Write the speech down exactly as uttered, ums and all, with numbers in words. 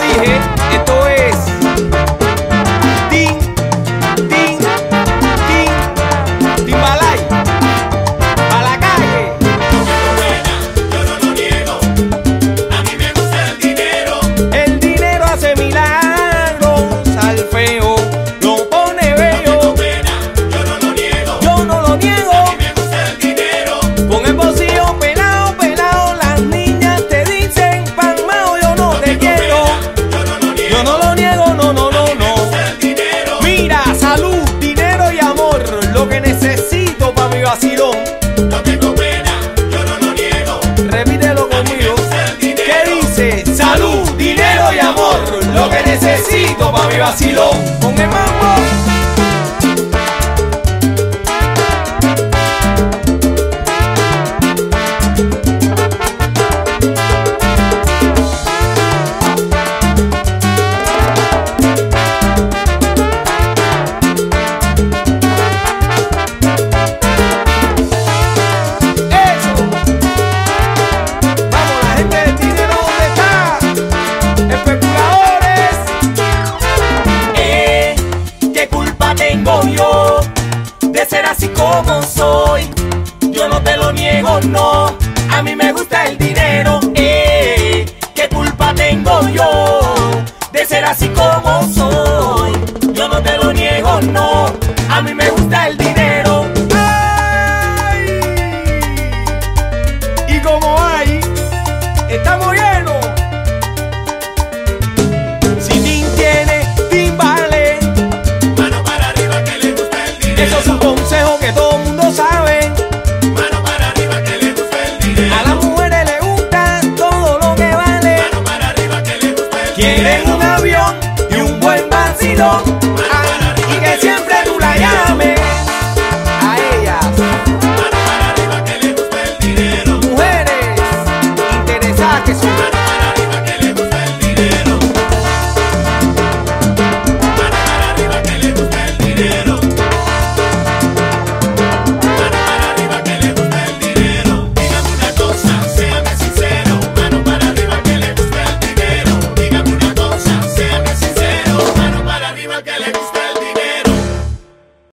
dije, esto es Tin, Tin, Tin, Timbalay, a la calle. Yo no lo niego, a mí me gusta el dinero. El dinero hace milagros, al feo lo pone bello. Yo no lo niego, Yo no lo niego. a mí me gusta el dinero. Con el bolsillo pelado, pelado, las niñas te dicen, palmao, yo no te quiero. Yo no Yo no lo lo niego, niego, no, no, no, me no. gusta el dinero. Mira, salud, dinero y amor, lo que necesito para mi vacilón. No tengo pena, yo no lo niego. Repítelo conmigo. ¿Qué dice? Salud, dinero y amor, lo que necesito para mi vacilón. Con el mambo. Eso. Vamos, la gente del dinero, ¿dónde está? Especuladores. Eh, ¿qué culpa tengo yo de ser así como soy? Yo no te lo niego, no. A mí me gusta el dinero. Eh, ¿qué culpa tengo yo de ser así como soy? Yo no te lo niego, no. A mí me gusta el dinero. ¡Ay! Y como hay, estamos llenos. Si Tin tiene, Tin vale. Mano para arriba que le gusta el dinero. Eso es un consejo que todo el mundo sabe. Mano para arriba que le gusta el dinero. A las mujeres les gusta todo lo que vale. Mano para arriba que le gusta el dinero. Quieren un avión y un buen vacilón.